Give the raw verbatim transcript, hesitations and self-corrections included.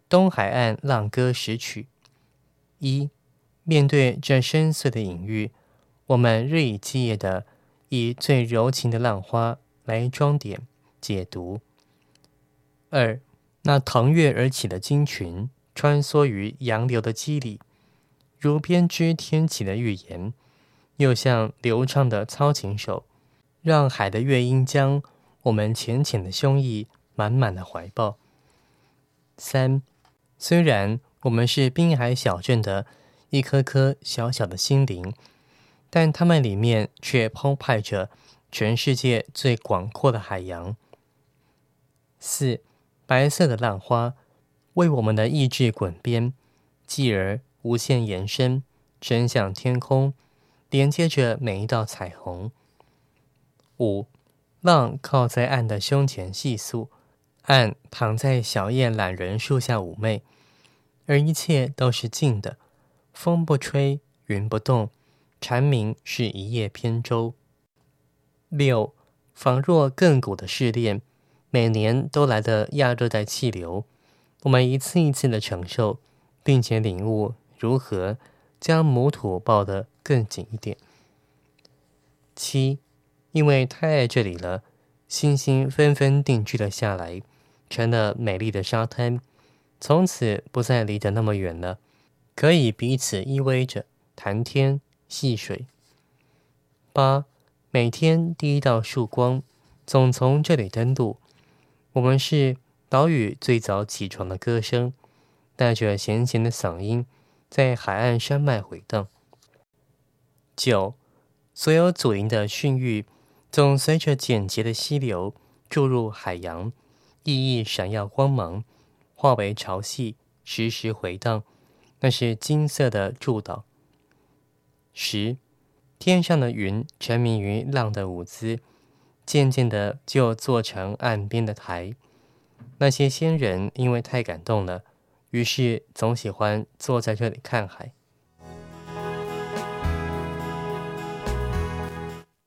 东海岸浪歌十曲。一、面对这深邃的隐喻，我们日以继夜地以最柔情的浪花来装点解读。二、那腾跃而起的鲸群穿梭于洋流的肌理，如编织天启的预言，又像流畅的操琴手，让海的乐音将我们浅浅的胸臆满满的怀抱。三、虽然我们是滨海小镇的一颗颗小小的心灵，但它们里面却澎湃着全世界最广阔的海洋。四、白色的浪花为我们的意志滚边，继而无限延伸，伸向天空，连接着每一道彩虹。五、浪靠在岸的胸前细诉，岸躺在小叶懒人树下妩媚，而一切都是静的，风不吹，云不动，蝉鸣是一叶扁舟。六、仿若亘古的试炼，每年都来的亚热带气流，我们一次一次的承受，并且领悟如何将母土抱得更紧一点。七、因为太爱这里了，星星纷纷定居了下来，成了美丽的沙滩，从此不再离得那么远了，可以彼此依偎着谈天戏水。八、每天第一道曙光总从这里登陆，我们是岛屿最早起床的歌声，带着咸咸的嗓音在海岸山脉回荡。九、所有祖灵的训育总随着简洁的溪流注入海洋，熠熠闪耀光芒，化为潮汐，时时回荡，那是金色的祝祷。十、天上的云沉迷于浪的舞姿，渐渐的就做成岸边的台。那些仙人因为太感动了，于是总喜欢坐在这里看海。